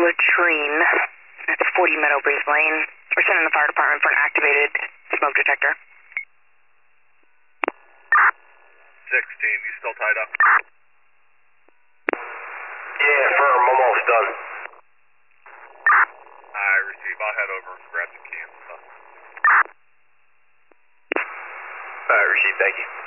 latrine. It's 40 Meadow Breeze Lane. We're sending the fire department for an activated smoke detector. 16, you still tied up? Yeah, firm, almost done. I receive. I'll head over and grab the key and stuff. Alright, receive, thank you.